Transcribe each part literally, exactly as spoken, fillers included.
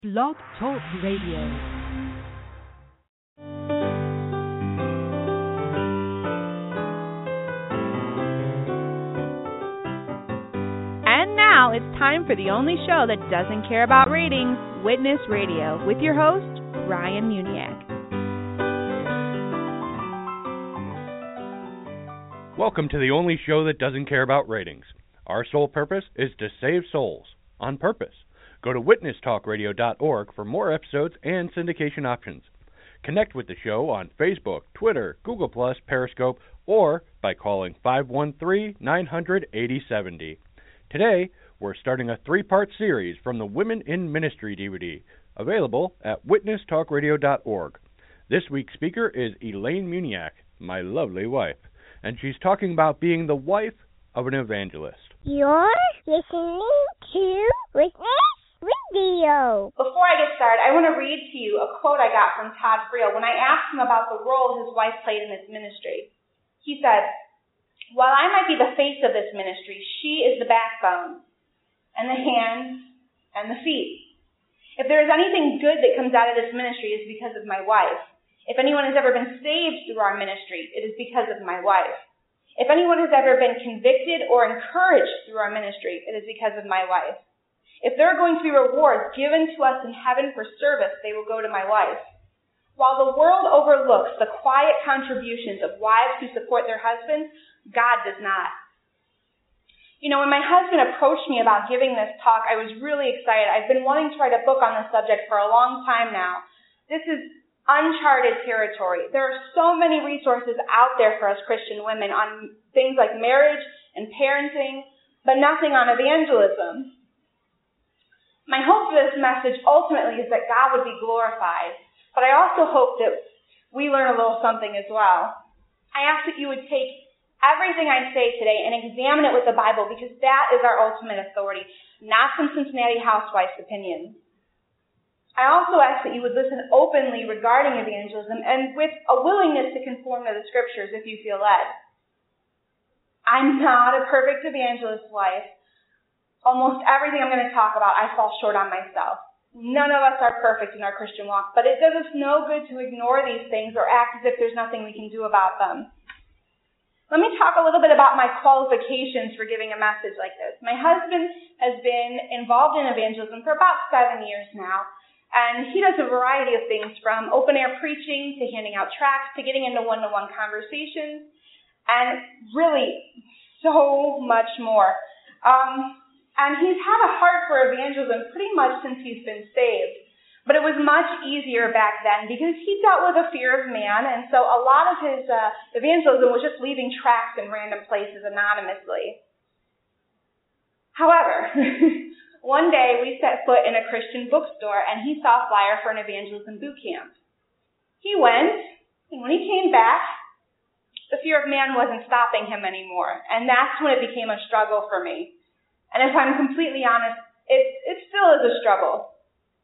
Blog Talk Radio. And now it's time for the only show that doesn't care about ratings, Witness Radio, with your host, Ryan Muniak. Welcome to the only show that doesn't care about ratings. Our sole purpose is to save souls, on purpose. Go to witness talk radio dot org for more episodes and syndication options. Connect with the show on Facebook, Twitter, Google plus, Periscope, or by calling five one three, nine hundred, eighty seventy. Today, we're starting a three-part series from the Women in Ministry D V D, available at witness talk radio dot org. This week's speaker is Elaine Muniak, my lovely wife, and she's talking about being the wife of an evangelist. You're listening to Witness Radio. Before I get started, I want to read to you a quote I got from Todd Friel when I asked him about the role his wife played in this ministry. He said, "While I might be the face of this ministry, she is the backbone and the hands and the feet. If there is anything good that comes out of this ministry, it is because of my wife. If anyone has ever been saved through our ministry, it is because of my wife. If anyone has ever been convicted or encouraged through our ministry, it is because of my wife. If there are going to be rewards given to us in heaven for service, they will go to my wife. While the world overlooks the quiet contributions of wives who support their husbands, God does not." You know, when my husband approached me about giving this talk, I was really excited. I've been wanting to write a book on this subject for a long time now. This is uncharted territory. There are so many resources out there for us Christian women on things like marriage and parenting, but nothing on evangelism. My hope for this message ultimately is that God would be glorified, but I also hope that we learn a little something as well. I ask that you would take everything I say today and examine it with the Bible, because that is our ultimate authority, not some Cincinnati housewife's opinion. I also ask that you would listen openly regarding evangelism and with a willingness to conform to the scriptures if you feel led. I'm not a perfect evangelist wife. Almost everything I'm going to talk about, I fall short on myself. None of us are perfect in our Christian walk, but it does us no good to ignore these things or act as if there's nothing we can do about them. Let me talk a little bit about my qualifications for giving a message like this. My husband has been involved in evangelism for about seven years now, and he does a variety of things, from open-air preaching to handing out tracts to getting into one-to-one conversations, and really so much more. Um... And he's had a heart for evangelism pretty much since he's been saved. But it was much easier back then because he dealt with a fear of man, and so a lot of his uh, evangelism was just leaving tracts in random places anonymously. However, one day we set foot in a Christian bookstore, and he saw a flyer for an evangelism boot camp. He went, and when he came back, the fear of man wasn't stopping him anymore, and that's when it became a struggle for me. And if I'm completely honest, it, it still is a struggle.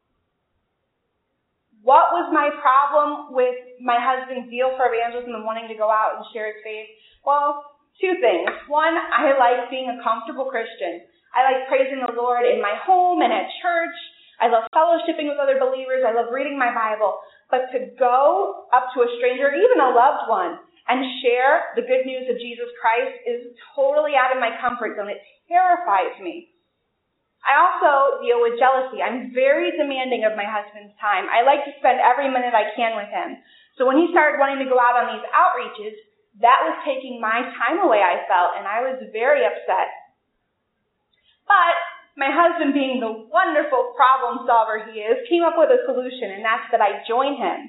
What was my problem with my husband's zeal for evangelism and wanting to go out and share his faith? Well, two things. One, I like being a comfortable Christian. I like praising the Lord in my home and at church. I love fellowshipping with other believers. I love reading my Bible. But to go up to a stranger, even a loved one, and share the good news of Jesus Christ is totally out of my comfort zone. It terrifies me. I also deal with jealousy. I'm very demanding of my husband's time. I like to spend every minute I can with him. So when he started wanting to go out on these outreaches, that was taking my time away, I felt, and I was very upset. But my husband, being the wonderful problem solver he is, came up with a solution, and that's that I join him.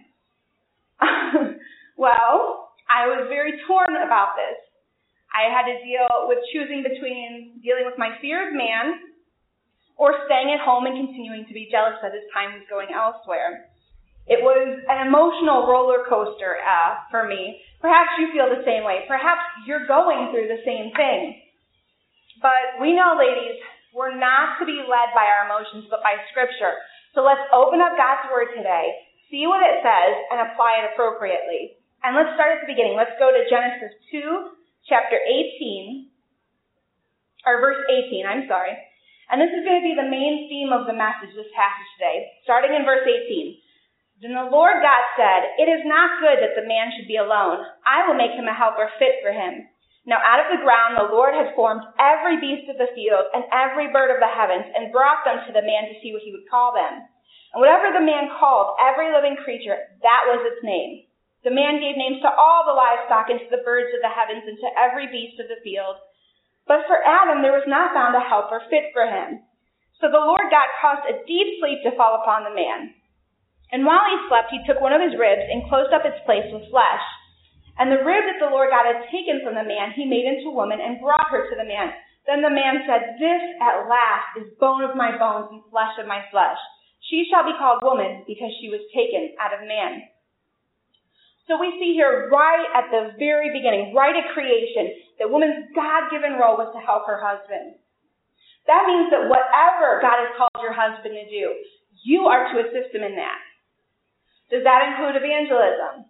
Well, I was very torn about this. I had to deal with choosing between dealing with my fear of man or staying at home and continuing to be jealous that his time was going elsewhere. It was an emotional roller coaster uh, for me. Perhaps you feel the same way. Perhaps you're going through the same thing. But we know, ladies, we're not to be led by our emotions, but by Scripture. So let's open up God's Word today, see what it says, and apply it appropriately. And let's start at the beginning. Let's go to Genesis two, chapter eighteen, or verse eighteen, I'm sorry. And this is going to be the main theme of the message, this passage today, starting in verse eighteen. Then the Lord God said, "It is not good that the man should be alone. I will make him a helper fit for him." Now out of the ground the Lord had formed every beast of the field and every bird of the heavens, and brought them to the man to see what he would call them. And whatever the man called every living creature, that was its name. The man gave names to all the livestock and to the birds of the heavens and to every beast of the field. But for Adam there was not found a helper fit for him. So the Lord God caused a deep sleep to fall upon the man. And while he slept, he took one of his ribs and closed up its place with flesh. And the rib that the Lord God had taken from the man, he made into a woman and brought her to the man. Then the man said, "This at last is bone of my bones and flesh of my flesh. She shall be called woman because she was taken out of man." So we see here right at the very beginning, right at creation, that woman's God-given role was to help her husband. That means that whatever God has called your husband to do, you are to assist him in that. Does that include evangelism?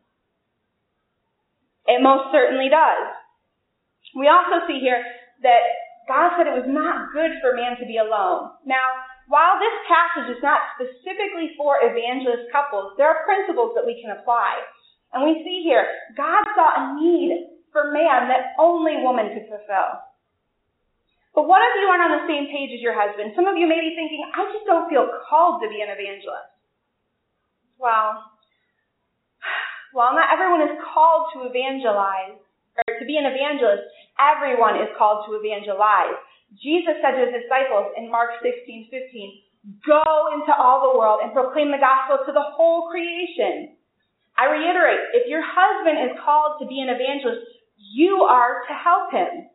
It most certainly does. We also see here that God said it was not good for man to be alone. Now, while this passage is not specifically for evangelist couples, there are principles that we can apply. And we see here, God saw a need for man that only woman could fulfill. But what if you aren't on the same page as your husband? Some of you may be thinking, "I just don't feel called to be an evangelist." Well, while not everyone is called to evangelize, or to be an evangelist, everyone is called to evangelize. Jesus said to his disciples in Mark sixteen fifteen, "Go into all the world and proclaim the gospel to the whole creation." I reiterate, if your husband is called to be an evangelist, you are to help him.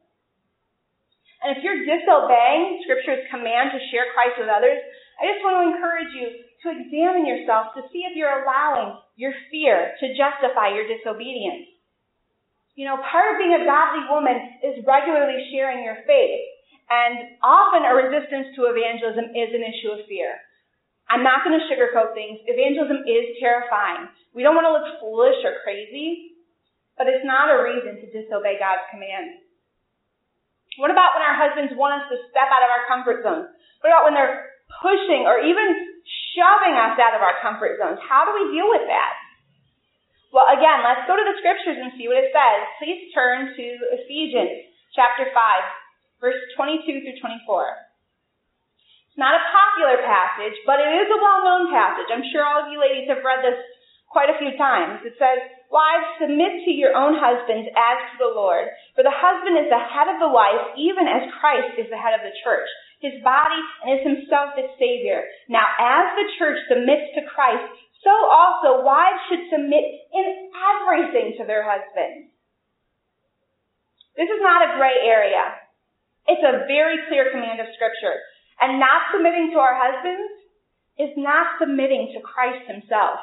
And if you're disobeying Scripture's command to share Christ with others, I just want to encourage you to examine yourself to see if you're allowing your fear to justify your disobedience. You know, part of being a godly woman is regularly sharing your faith. And often a resistance to evangelism is an issue of fear. I'm not going to sugarcoat things. Evangelism is terrifying. We don't want to look foolish or crazy, but it's not a reason to disobey God's command. What about when our husbands want us to step out of our comfort zones? What about when they're pushing or even shoving us out of our comfort zones? How do we deal with that? Well, again, let's go to the Scriptures and see what it says. Please turn to Ephesians chapter five, verse twenty-two through twenty-four. It's not a popular passage, but it is a well-known passage. I'm sure all of you ladies have read this quite a few times. It says, "Wives, submit to your own husbands as to the Lord. For the husband is the head of the wife, even as Christ is the head of the church, his body, and is himself its Savior. Now, as the church submits to Christ, so also wives should submit in everything to their husbands." This is not a gray area. It's a very clear command of Scripture. And not submitting to our husbands is not submitting to Christ himself.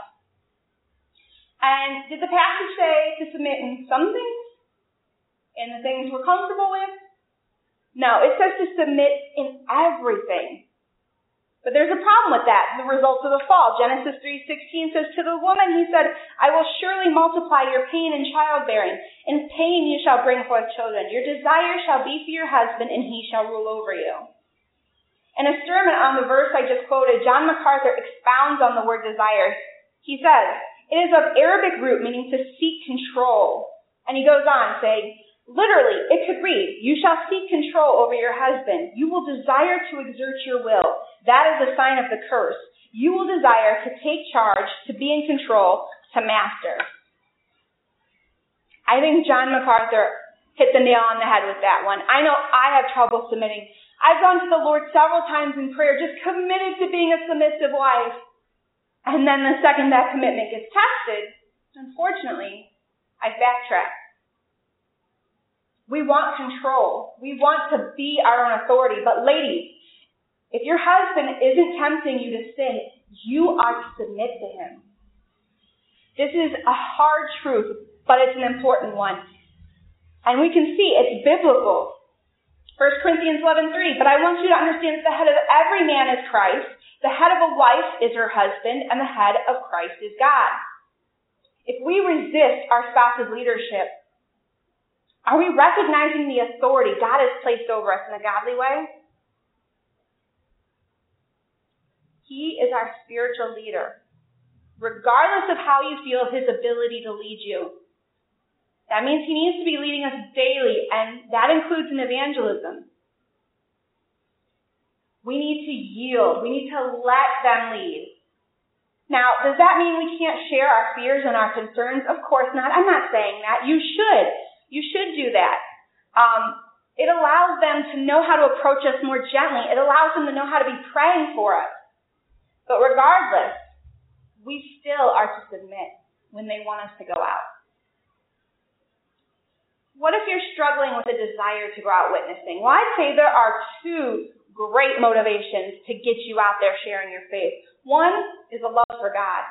And did the passage say to submit in some things? In the things we're comfortable with? No, it says to submit in everything. But there's a problem with that, the result of the fall. Genesis three sixteen says, "To the woman he said, I will surely multiply your pain in childbearing. In pain you shall bring forth children. Your desire shall be for your husband, and he shall rule over you." In a sermon on the verse I just quoted, John MacArthur expounds on the word desire. He says, "It is of Arabic root, meaning to seek control." And he goes on saying, literally, it could read, "You shall seek control over your husband. You will desire to exert your will. That is a sign of the curse. You will desire to take charge, to be in control, to master." I think John MacArthur hit the nail on the head with that one. I know I have trouble submitting. I've gone to the Lord several times in prayer, just committed to being a submissive wife. And then the second that commitment gets tested, unfortunately, I backtrack. We want control. We want to be our own authority. But ladies, if your husband isn't tempting you to sin, you are to submit to him. This is a hard truth, but it's an important one. And we can see it's biblical. First Corinthians eleven three, "But I want you to understand that the head of every man is Christ. The head of a wife is her husband, and the head of Christ is God." If we resist our spouse's leadership, are we recognizing the authority God has placed over us in a godly way? He is our spiritual leader, regardless of how you feel his ability to lead you. That means he needs to be leading us daily, and that includes in evangelism. We need to yield. We need to let them lead. Now, does that mean we can't share our fears and our concerns? Of course not. I'm not saying that. You should. You should do that. Um, it allows them to know how to approach us more gently. It allows them to know how to be praying for us. But regardless, we still are to submit when they want us to go out. What if you're struggling with a desire to go out witnessing? Well, I'd say there are two great motivations to get you out there sharing your faith. One is a love for God.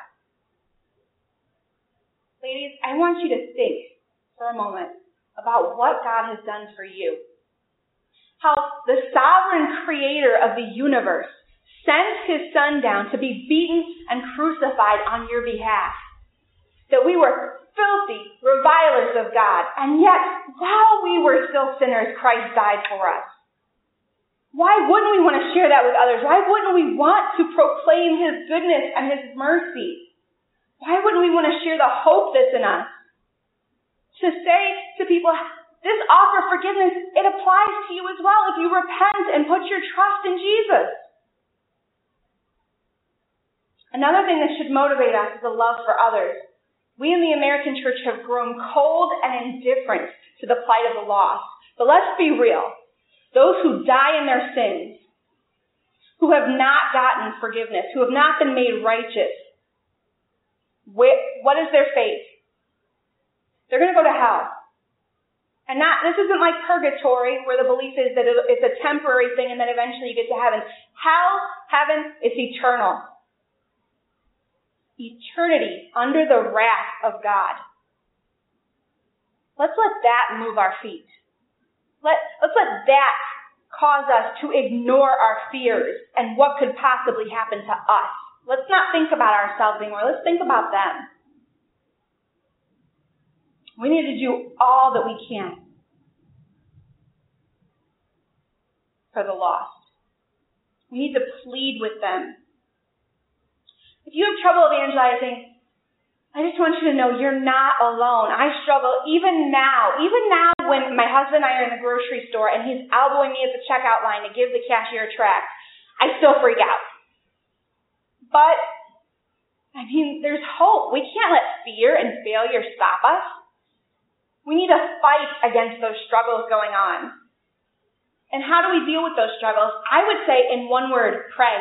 Ladies, I want you to think for a moment about what God has done for you. How the sovereign creator of the universe sent his son down to be beaten and crucified on your behalf. That we were filthy revilers of God, and yet while we were still sinners, Christ died for us. Why wouldn't we want to share that with others? Why wouldn't we want to proclaim his goodness and his mercy? Why wouldn't we want to share the hope that's in us? To say to people, this offer of forgiveness, it applies to you as well if you repent and put your trust in Jesus. Another thing that should motivate us is a love for others. We in the American church have grown cold and indifferent to the plight of the lost. But let's be real. Those who die in their sins, who have not gotten forgiveness, who have not been made righteous, what is their fate? They're going to go to hell. And not, this isn't like purgatory, where the belief is that it's a temporary thing and then eventually you get to heaven. Hell, heaven, is eternal. Eternity under the wrath of God. Let's let that move our feet. Let, let's let that cause us to ignore our fears and what could possibly happen to us. Let's not think about ourselves anymore. Let's think about them. We need to do all that we can for the lost. We need to plead with them. If you have trouble evangelizing, I just want you to know you're not alone. I struggle even now. Even now when my husband and I are in the grocery store and he's elbowing me at the checkout line to give the cashier a tract, I still freak out. But, I mean, there's hope. We can't let fear and failure stop us. We need to fight against those struggles going on. And how do we deal with those struggles? I would say in one word, pray.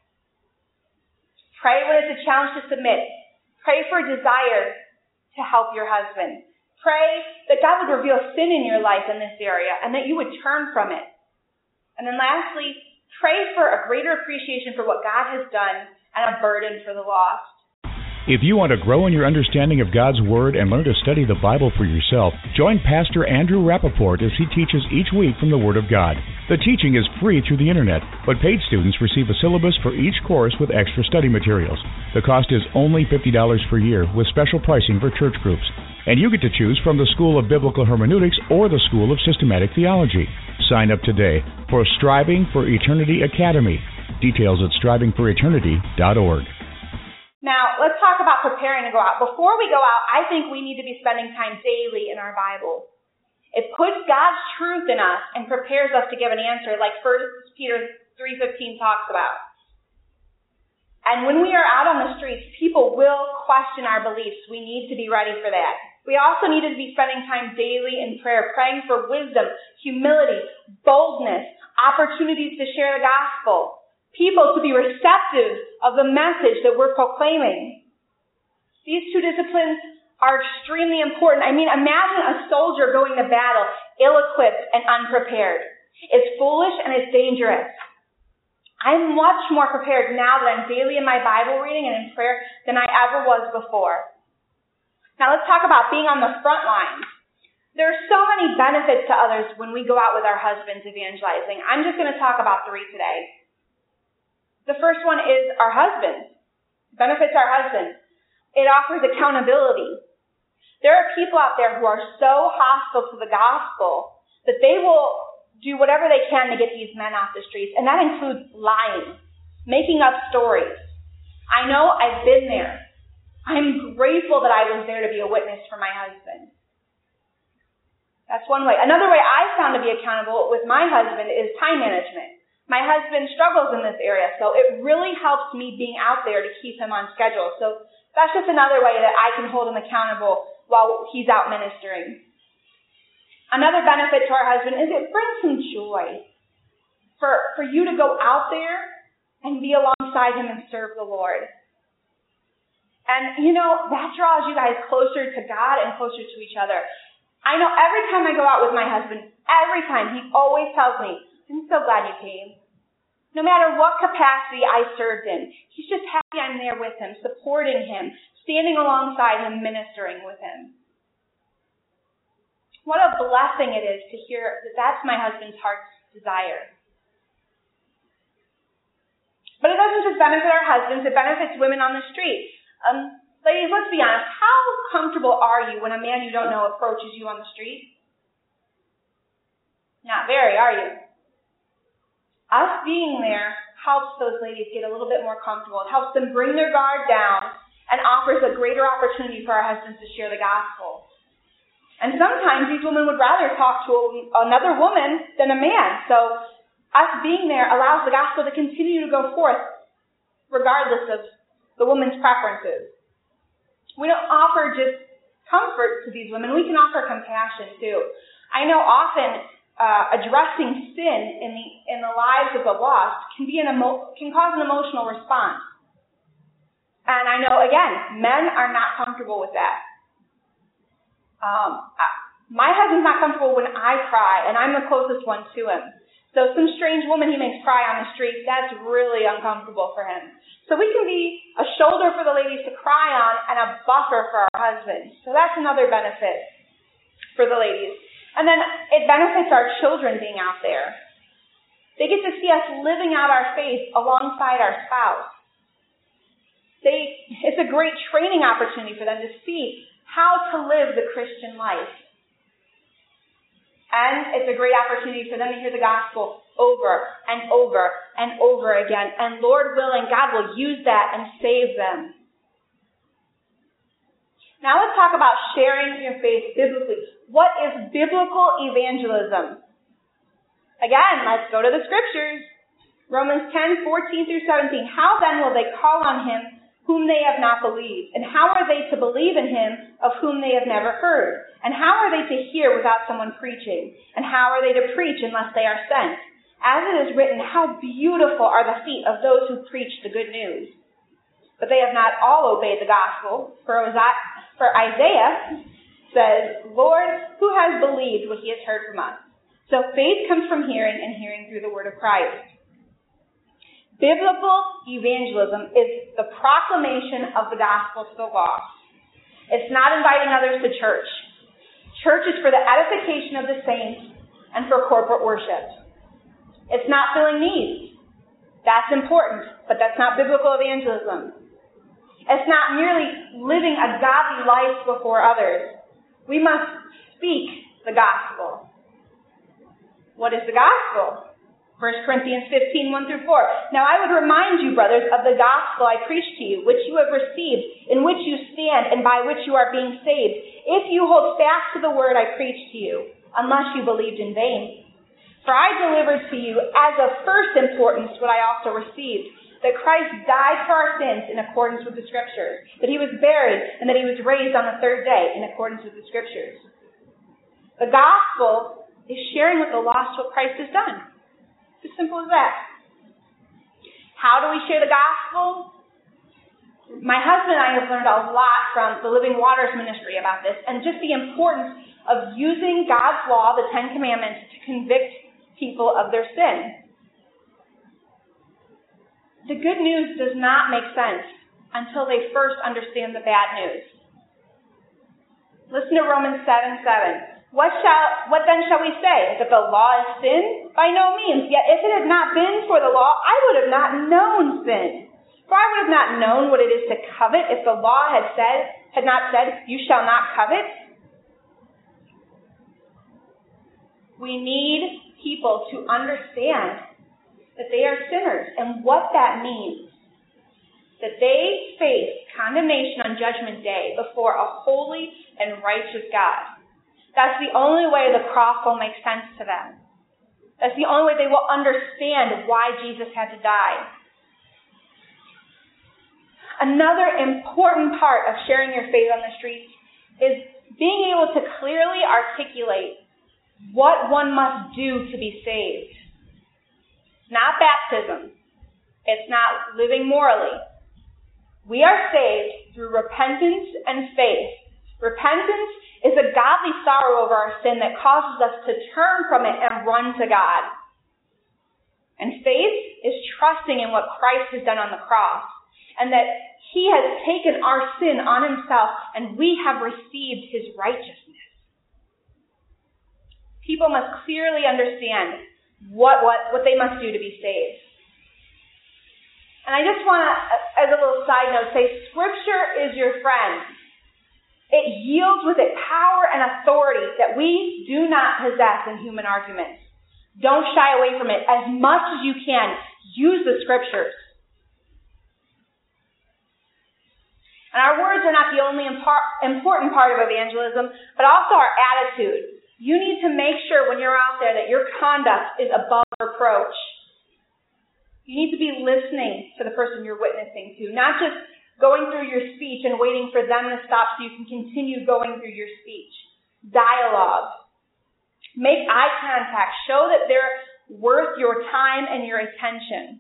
Pray when it's a challenge to submit. Pray for a desire to help your husband. Pray that God would reveal sin in your life in this area and that you would turn from it. And then lastly, pray for a greater appreciation for what God has done and a burden for the lost. If you want to grow in your understanding of God's Word and learn to study the Bible for yourself, join Pastor Andrew Rappaport as he teaches each week from the Word of God. The teaching is free through the Internet, but paid students receive a syllabus for each course with extra study materials. The cost is only fifty dollars per year with special pricing for church groups. And you get to choose from the School of Biblical Hermeneutics or the School of Systematic Theology. Sign up today for Striving for Eternity Academy. Details at striving for eternity dot org. Now, let's talk about preparing to go out. Before we go out, I think we need to be spending time daily in our Bible. It puts God's truth in us and prepares us to give an answer, like First Peter three fifteen talks about. And when we are out on the streets, people will question our beliefs. We need to be ready for that. We also need to be spending time daily in prayer, praying for wisdom, humility, boldness, opportunities to share the gospel, people to be receptive of the message that we're proclaiming. These two disciplines are extremely important. I mean, imagine a soldier going to battle ill-equipped and unprepared. It's foolish and it's dangerous. I'm much more prepared now that I'm daily in my Bible reading and in prayer than I ever was before. Now let's talk about being on the front lines. There are so many benefits to others when we go out with our husbands evangelizing. I'm just going to talk about three today. The first one is our husbands. Benefits our husbands. It offers accountability. There are people out there who are so hostile to the gospel that they will do whatever they can to get these men off the streets, and that includes lying. making up stories. I know I've been there. I'm grateful that I was there to be a witness for my husband. That's one way. Another way I found to be accountable with my husband is time management. My husband struggles in this area, so it really helps me being out there to keep him on schedule. So that's just another way that I can hold him accountable while he's out ministering. Another benefit to our husband is it brings him joy for, for you to go out there and be alongside him and serve the Lord. And, you know, that draws you guys closer to God and closer to each other. I know every time I go out with my husband, every time, he always tells me, I'm so glad you came. No matter what capacity I served in, he's just happy I'm there with him, supporting him, standing alongside him, ministering with him. What a blessing it is to hear that that's my husband's heart's desire. But it doesn't just benefit our husbands, it benefits women on the street. Um, ladies, let's be honest. How comfortable are you when a man you don't know approaches you on the street? Not very, are you? Us being there helps those ladies get a little bit more comfortable. It helps them bring their guard down and offers a greater opportunity for our husbands to share the gospel. And sometimes these women would rather talk to a, another woman than a man. So us being there allows the gospel to continue to go forth regardless of the woman's preferences. We don't offer just comfort to these women. We can offer compassion too. I know often uh, addressing sin in the in the lives of the lost can be an emo- can cause an emotional response. And I know again, men are not comfortable with that. Um, I, my husband's not comfortable when I cry, and I'm the closest one to him. So some strange woman he makes cry on the street, that's really uncomfortable for him. So we can be a shoulder for the ladies to cry on and a buffer for our husbands. So that's another benefit for the ladies. And then it benefits our children being out there. They get to see us living out our faith alongside our spouse. They, it's a great training opportunity for them to see how to live the Christian life. And it's a great opportunity for them to hear the gospel over and over and over again. And Lord willing, God will use that and save them. Now let's talk about sharing your faith biblically. What is biblical evangelism? Again, let's go to the scriptures. Romans ten, fourteen through seventeen. How then will they call on him whom they have not believed? And how are they to believe in him of whom they have never heard? And how are they to hear without someone preaching? And how are they to preach unless they are sent? As it is written, how beautiful are the feet of those who preach the good news. But they have not all obeyed the gospel. For Isaiah says, Lord, who has believed what he has heard from us? So faith comes from hearing, and hearing through the word of Christ. Biblical evangelism is the proclamation of the gospel to the lost. It's not inviting others to church. Church is for the edification of the saints and for corporate worship. It's not filling needs. That's important, but that's not biblical evangelism. It's not merely living a godly life before others. We must speak the gospel. What is the gospel? First Corinthians fifteen, one through four. Now I would remind you, brothers, of the gospel I preached to you, which you have received, in which you stand, and by which you are being saved, if you hold fast to the word I preached to you, unless you believed in vain. For I delivered to you as of first importance what I also received, that Christ died for our sins in accordance with the Scriptures, that he was buried, and that he was raised on the third day in accordance with the Scriptures. The gospel is sharing with the lost what Christ has done. As simple as that. How do we share the gospel? My husband and I have learned a lot from the Living Waters ministry about this, and just the importance of using God's law, the Ten Commandments, to convict people of their sin. The good news does not make sense until they first understand the bad news. Listen to Romans seven, seven. What shall, what then shall we say? That the law is sin? By no means. Yet if it had not been for the law, I would have not known sin. For I would have not known what it is to covet if the law had said, had not said, you shall not covet. We need people to understand that they are sinners and what that means. That they face condemnation on Judgment Day before a holy and righteous God. That's the only way the cross will make sense to them. That's the only way they will understand why Jesus had to die. Another important part of sharing your faith on the streets is being able to clearly articulate what one must do to be saved. It's not baptism. It's not living morally. We are saved through repentance and faith. Repentance is a godly sorrow over our sin that causes us to turn from it and run to God. And faith is trusting in what Christ has done on the cross, and that he has taken our sin on himself, and we have received his righteousness. People must clearly understand what, what, what they must do to be saved. And I just want to, as a little side note, say Scripture is your friend. It yields with it power and authority that we do not possess in human arguments. Don't shy away from it. As much as you can, use the Scriptures. And our words are not the only impar- important part of evangelism, but also our attitude. You need to make sure when you're out there that your conduct is above reproach. You need to be listening to the person you're witnessing to, not just going through your speech and waiting for them to stop so you can continue going through your speech. Dialogue. Make eye contact. Show that they're worth your time and your attention.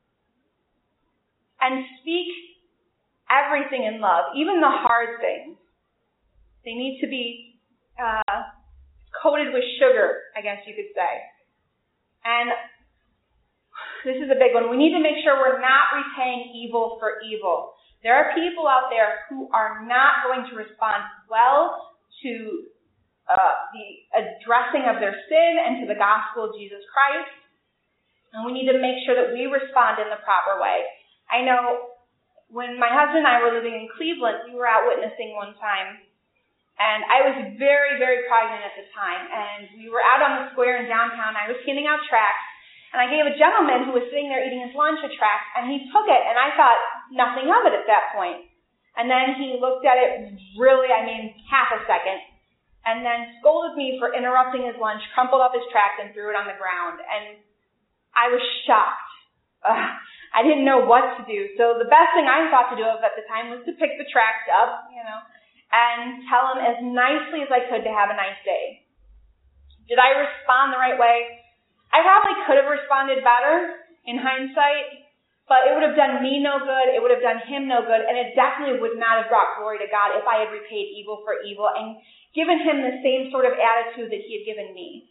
And speak everything in love, even the hard things. They need to be uh, coated with sugar, I guess you could say. And this is a big one. We need to make sure we're not repaying evil for evil. There are people out there who are not going to respond well to uh, the addressing of their sin and to the gospel of Jesus Christ. And we need to make sure that we respond in the proper way. I know when my husband and I were living in Cleveland, we were out witnessing one time. And I was very, very pregnant at the time. And we were out on the square in downtown. I was handing out tracts. And I gave a gentleman who was sitting there eating his lunch a tract, and he took it, and I thought nothing of it at that point. And then he looked at it really, I mean, half a second, and then scolded me for interrupting his lunch, crumpled up his tract, and threw it on the ground. And I was shocked. Uh, I didn't know what to do. So the best thing I thought to do at the time was to pick the tract up, you know, and tell him as nicely as I could to have a nice day. Did I respond the right way? I probably could have responded better in hindsight, but it would have done me no good, it would have done him no good, and it definitely would not have brought glory to God if I had repaid evil for evil and given him the same sort of attitude that he had given me.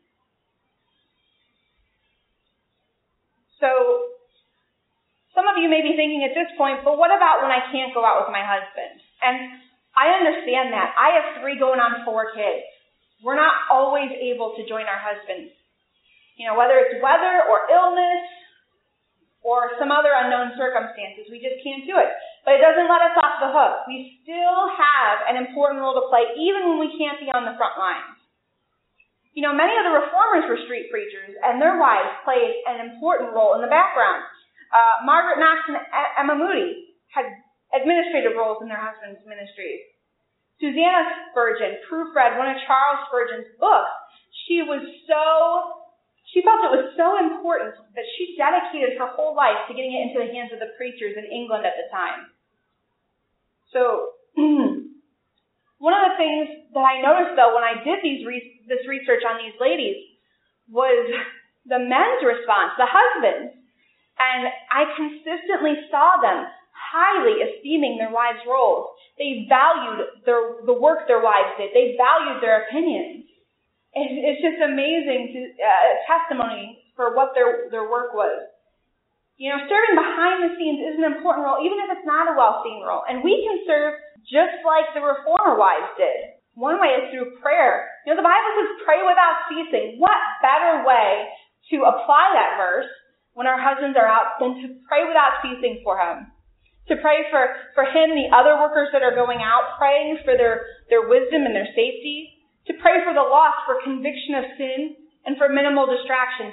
So, some of you may be thinking at this point, but what about when I can't go out with my husband? And I understand that. I have three going on four kids. We're not always able to join our husbands. You know, whether it's weather or illness or some other unknown circumstances, we just can't do it. But it doesn't let us off the hook. We still have an important role to play, even when we can't be on the front lines. You know, many of the reformers were street preachers, and their wives played an important role in the background. Uh, Margaret Knox and Emma Moody had administrative roles in their husbands' ministries. Susanna Spurgeon proofread one of Charles Spurgeon's books. She was so... She felt it was so important that she dedicated her whole life to getting it into the hands of the preachers in England at the time. So, one of the things that I noticed, though, when I did these re- this research on these ladies was the men's response, the husbands. And I consistently saw them highly esteeming their wives' roles. They valued their, the work their wives did. They valued their opinions. It's just amazing to, uh, testimony for what their, their work was. You know, serving behind the scenes is an important role, even if it's not a well-seen role. And we can serve just like the reformer wives did. One way is through prayer. You know, the Bible says pray without ceasing. What better way to apply that verse when our husbands are out than to pray without ceasing for him? To pray for, for him, the other workers that are going out, praying for their, their wisdom and their safety. To pray for the lost, for conviction of sin, and for minimal distractions, because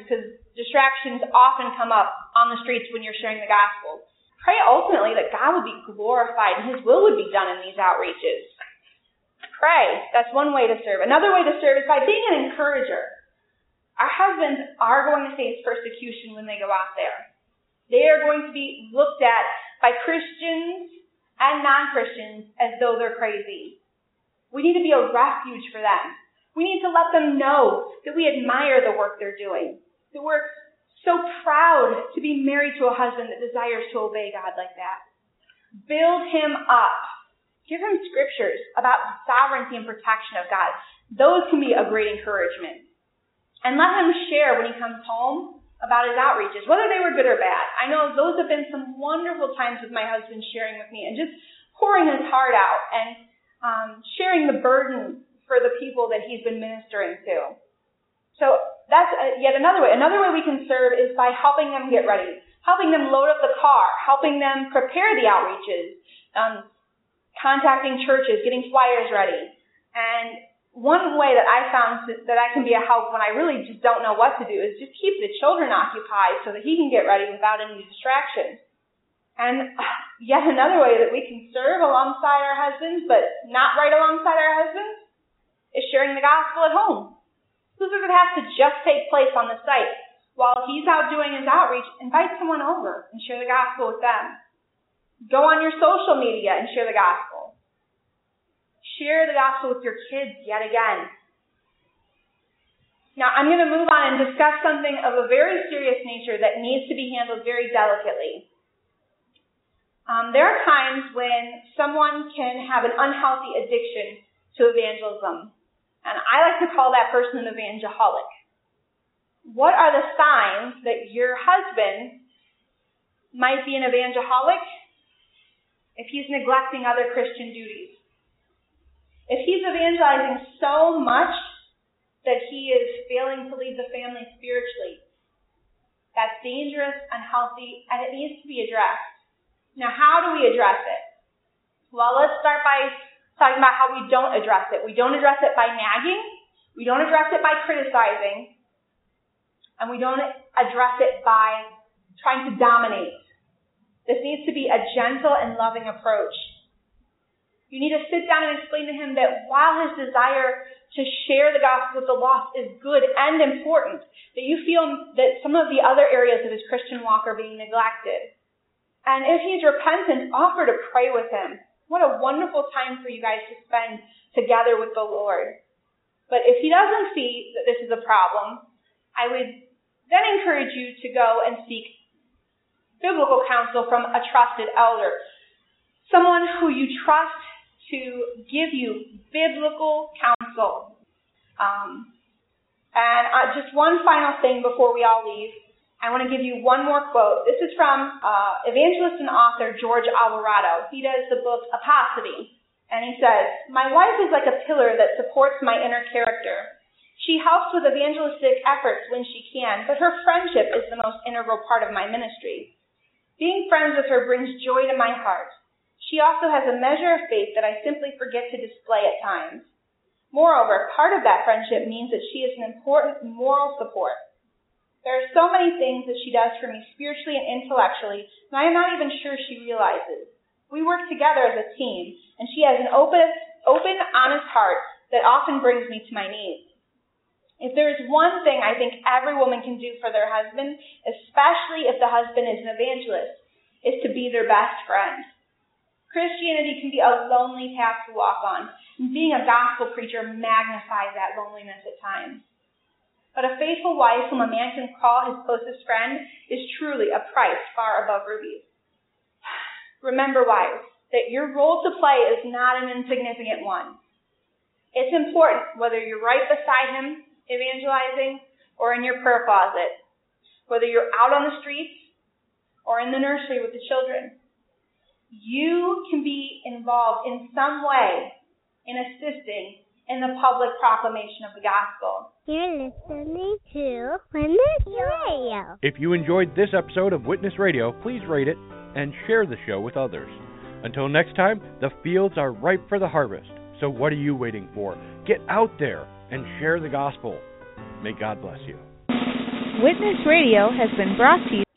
Distractions often come up on the streets when you're sharing the gospel. Pray ultimately that God would be glorified and His will would be done in these outreaches. Pray. That's one way to serve. Another way to serve is by being an encourager. Our husbands are going to face persecution when they go out there. They are going to be looked at by Christians and non-Christians as though they're crazy. We need to be a refuge for them. We need to let them know that we admire the work they're doing, that we're so proud to be married to a husband that desires to obey God like that. Build him up. Give him scriptures about the sovereignty and protection of God. Those can be a great encouragement. And let him share when he comes home about his outreaches, whether they were good or bad. I know those have been some wonderful times with my husband sharing with me and just pouring his heart out and um, sharing the burden for the people that he's been ministering to. So that's yet another way. Another way we can serve is by helping them get ready, helping them load up the car, helping them prepare the outreaches, um, contacting churches, getting flyers ready. And one way that I found that I can be a help when I really just don't know what to do is just keep the children occupied so that he can get ready without any distractions. And yet another way that we can serve alongside our husbands, but not right alongside our husbands, is sharing the gospel at home. This doesn't have to just take place on the site. While he's out doing his outreach, invite someone over and share the gospel with them. Go on your social media and share the gospel. Share the gospel with your kids yet again. Now, I'm going to move on and discuss something of a very serious nature that needs to be handled very delicately. Um, there are times when someone can have an unhealthy addiction to evangelism, and I like to call that person an evangelic. What are the signs that your husband might be an evangelic? If he's neglecting other Christian duties. If he's evangelizing so much that he is failing to lead the family spiritually, that's dangerous, unhealthy, and it needs to be addressed. Now, how do we address it? Well, let's start by talking about how we don't address it. We don't address it by nagging. We don't address it by criticizing. And we don't address it by trying to dominate. This needs to be a gentle and loving approach. You need to sit down and explain to him that while his desire to share the gospel with the lost is good and important, that you feel that some of the other areas of his Christian walk are being neglected. And if he's repentant, offer to pray with him. What a wonderful time for you guys to spend together with the Lord. But if he doesn't see that this is a problem, I would then encourage you to go and seek biblical counsel from a trusted elder, someone who you trust to give you biblical counsel. Um, and uh, just one final thing before we all leave. I want to give you one more quote. This is from uh, evangelist and author George Alvarado. He does the book Apostrophe. And he says, "My wife is like a pillar that supports my inner character. She helps with evangelistic efforts when she can, but her friendship is the most integral part of my ministry. Being friends with her brings joy to my heart. She also has a measure of faith that I simply forget to display at times. Moreover, part of that friendship means that she is an important moral support. There are so many things that she does for me spiritually and intellectually, and I am not even sure she realizes. We work together as a team, and she has an open, open, honest heart that often brings me to my knees. If there is one thing I think every woman can do for their husband, especially if the husband is an evangelist, is to be their best friend. Christianity can be a lonely path to walk on, and being a gospel preacher magnifies that loneliness at times. But a faithful wife whom a man can call his closest friend is truly a price far above rubies. Remember, wives, that your role to play is not an insignificant one. It's important whether you're right beside him evangelizing or in your prayer closet, whether you're out on the streets or in the nursery with the children. You can be involved in some way in assisting in the public proclamation of the gospel. You're listening to Witness Radio. If you enjoyed this episode of Witness Radio, please rate it and share the show with others. Until next time, the fields are ripe for the harvest. So what are you waiting for? Get out there and share the gospel. May God bless you. Witness Radio has been brought to you